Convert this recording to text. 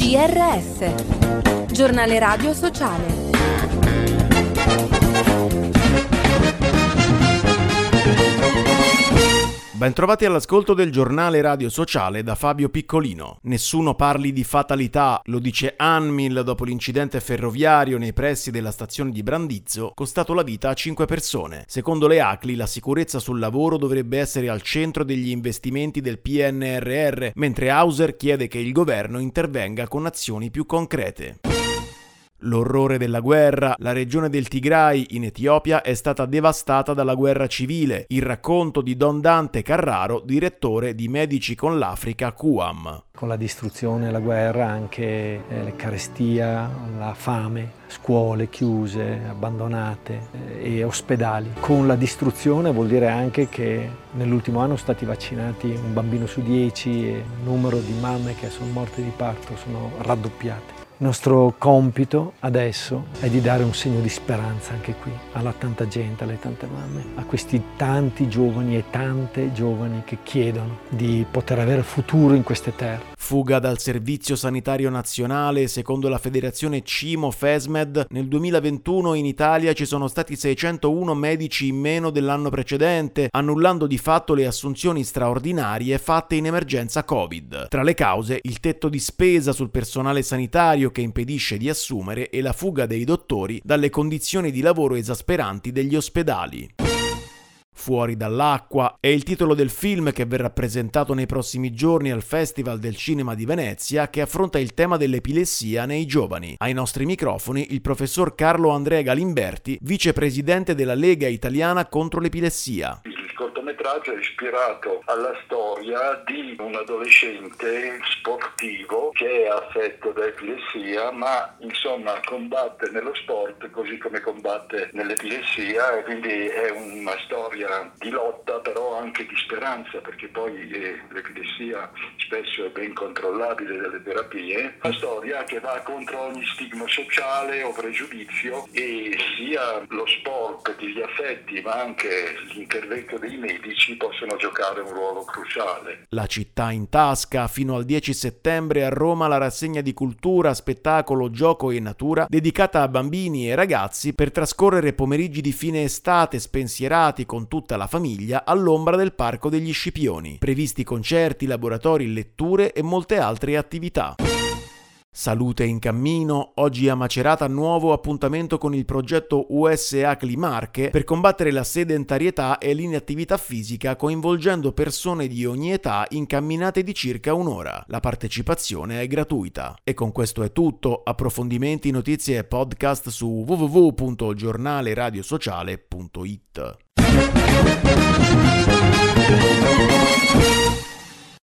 GRS, Giornale Radio Sociale. Bentrovati all'ascolto del Giornale Radio Sociale da Fabio Piccolino. Nessuno parli di fatalità, lo dice ANMIL dopo l'incidente ferroviario nei pressi della stazione di Brandizzo, costato la vita a 5 persone. Secondo le ACLI, la sicurezza sul lavoro dovrebbe essere al centro degli investimenti del PNRR, mentre Hauser chiede che il governo intervenga con azioni più concrete. L'orrore della guerra, la regione del Tigray in Etiopia è stata devastata dalla guerra civile. Il racconto di Don Dante Carraro, direttore di Medici con l'Africa QAM. Con la distruzione, la guerra, anche la carestia, la fame, scuole chiuse, abbandonate e ospedali. Con la distruzione vuol dire anche che nell'ultimo anno sono stati vaccinati un bambino su 10 e il numero di mamme che sono morte di parto sono raddoppiate. Il nostro compito adesso è di dare un segno di speranza anche qui, alla tanta gente, alle tante mamme, a questi tanti giovani e tante giovani che chiedono di poter avere futuro in queste terre. Fuga dal Servizio Sanitario Nazionale. Secondo la Federazione CIMO-FESMED, nel 2021 in Italia ci sono stati 601 medici in meno dell'anno precedente, annullando di fatto le assunzioni straordinarie fatte in emergenza Covid. Tra le cause, il tetto di spesa sul personale sanitario che impedisce di assumere e la fuga dei dottori dalle condizioni di lavoro esasperanti degli ospedali. Fuori dall'acqua è il titolo del film che verrà presentato nei prossimi giorni al Festival del Cinema di Venezia, che affronta il tema dell'epilessia nei giovani. Ai nostri microfoni il professor Carlo Andrea Galimberti, vicepresidente della Lega Italiana contro l'Epilessia. Il cortometraggio è ispirato alla storia di un adolescente sportivo che è affetto da epilessia, ma insomma combatte nello sport così come combatte nell'epilessia, e quindi è una storia di lotta, però anche di speranza, perché poi l'epilessia spesso è ben controllabile dalle terapie. Una storia che va contro ogni stigma sociale o pregiudizio, e sia lo sport che gli affetti ma anche l'intervento dei medici possono giocare un ruolo cruciale. La città in tasca. Fino al 10 settembre a Roma la rassegna di cultura, spettacolo, gioco e natura dedicata a bambini e ragazzi per trascorrere pomeriggi di fine estate spensierati con tutta la famiglia all'ombra del Parco degli Scipioni. Previsti concerti, laboratori, letture e molte altre attività. Salute in cammino. Oggi a Macerata nuovo appuntamento con il progetto US-ACLI Marche per combattere la sedentarietà e l'inattività fisica, coinvolgendo persone di ogni età in camminate di circa un'ora. La partecipazione è gratuita. E con questo è tutto. Approfondimenti, notizie e podcast su www.giornaleradiosociale.it.